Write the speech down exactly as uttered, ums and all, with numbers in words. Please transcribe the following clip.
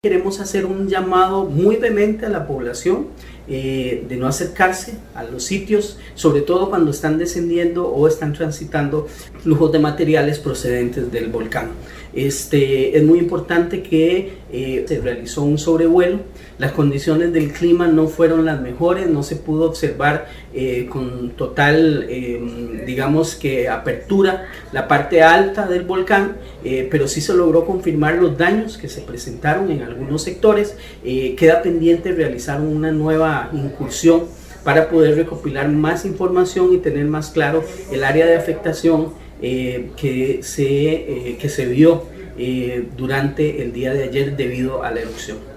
Queremos hacer un llamado muy vehemente a la población eh, de no acercarse a los sitios, sobre todo cuando están descendiendo o están transitando flujos de materiales procedentes del volcán. Este, es muy importante que eh, se realizó un sobrevuelo. Las condiciones del clima no fueron las mejores, no se pudo observar eh, con total, eh, digamos que apertura la parte alta del volcán, eh, pero sí se logró confirmar los daños que se presentaron en algunos sectores. Eh, queda pendiente realizar una nueva incursión para poder recopilar más información y tener más claro el área de afectación eh, que, se, eh, que se vio eh, durante el día de ayer debido a la erupción.